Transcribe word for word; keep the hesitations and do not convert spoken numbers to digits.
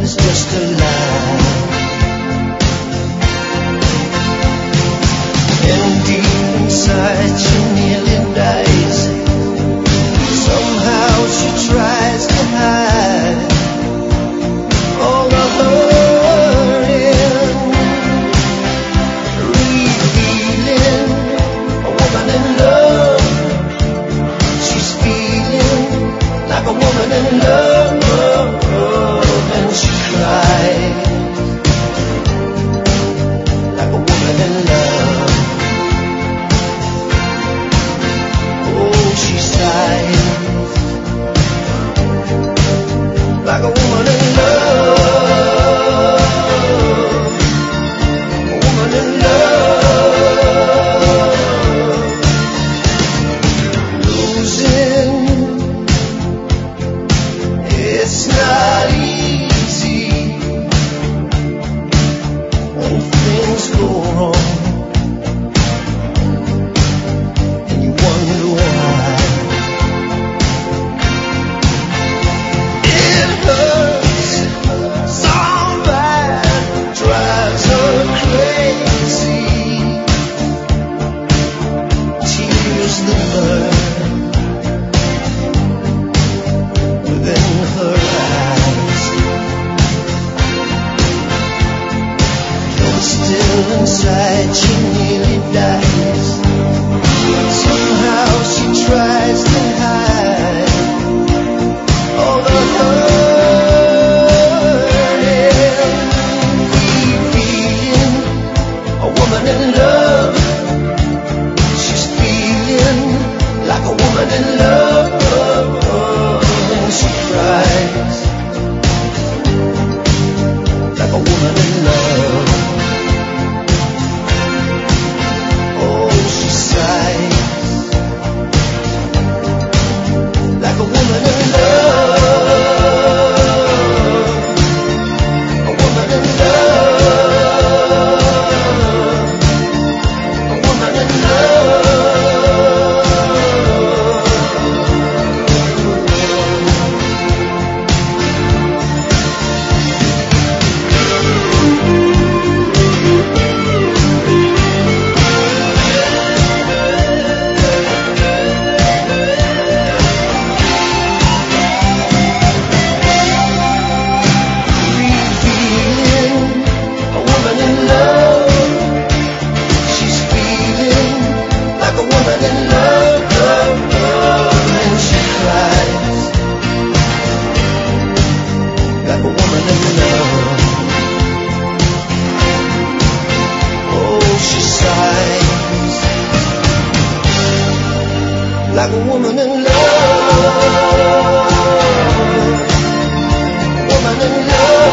is just a lie. And deep inside she nearly dies. Somehow she tries to hide all the hurting, revealing a woman in love. She's feeling like a woman in love, and she cries like a woman in love. Oh, she sighs like a woman in love, a woman in love. Losing, it's not easy when things go wrong, and you wonder why. It hurts so bad, drives her crazy. Tears that burn within her eyes, and still inside she nearly dies. Somehow she tries to hide all the hurting, feeling a woman in love. She's feeling like a woman in love, and she cries like a woman in love. Oh, she sighs like a woman in love, a woman in love, a woman in love. Revealing a woman in love. She's feeling like a woman in love, and she cries like a woman in love. Oh, she sighs like a woman in love, a woman in love.